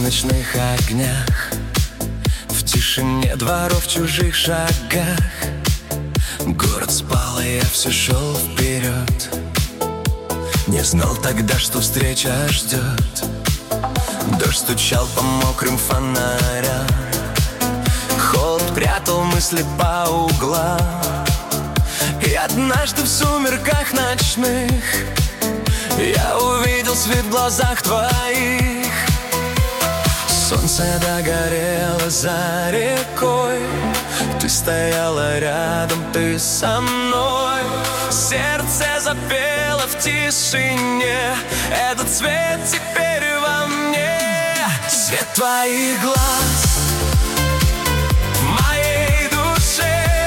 ночных огнях, в тишине дворов, в чужих шагах. Город спал, и я все шел вперед. Не знал тогда, что встреча ждет. Дождь стучал по мокрым фонарям, холод прятал мысли по углам. И однажды в сумерках ночных я увидел свет в глазах твоих. Солнце догорело за рекой, ты стояла рядом, ты со мной. Сердце запело в тишине, этот цвет теперь во мне. Свет твоих глаз в моей душе,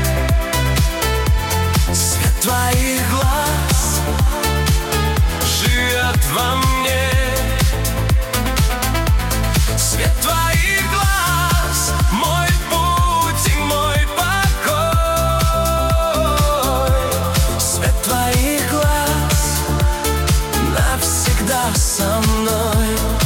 свет твоих глаз живет во мне. Свет твоих глаз — мой путь и мой покой. Свет твоих глаз навсегда со мной.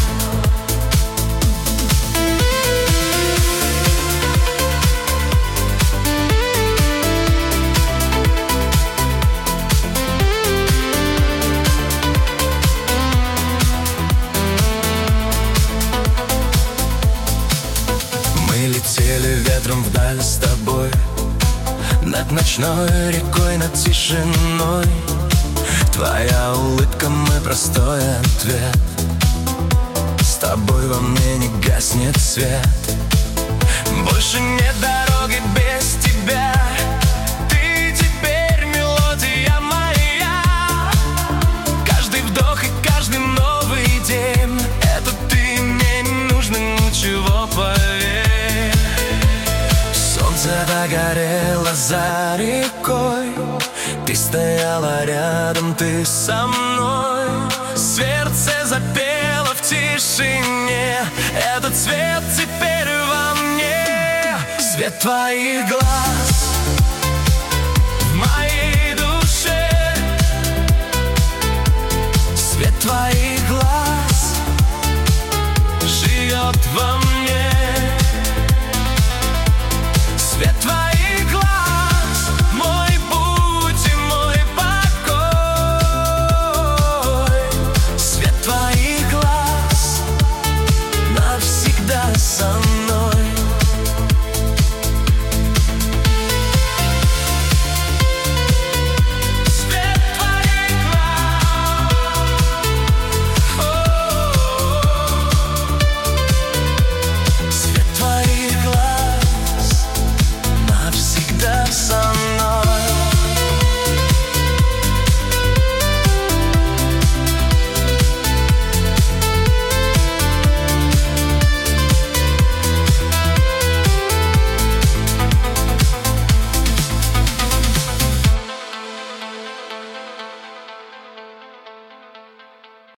Летели ветром вдаль с тобой, над ночной рекой, над тишиной. Твоя улыбка — мой простой ответ. С тобой во мне не гаснет свет. Больше нет дороги без тебя. Ты теперь мелодия моя. Каждый вдох и каждый новый день — это ты, мне не нужно ничего, поверь. Солнце догорело за рекой, ты стояла рядом, ты со мной. Сердце запело в тишине, этот цвет теперь во мне. Свет твоих глаз